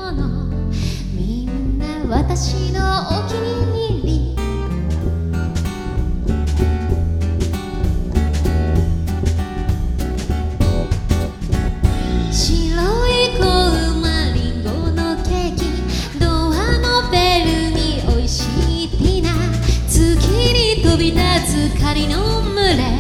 ものみんな私のお気に入り白い子馬リンゴのケーキドアのベルに美味しいディナー月に飛び立つ狩りの群れ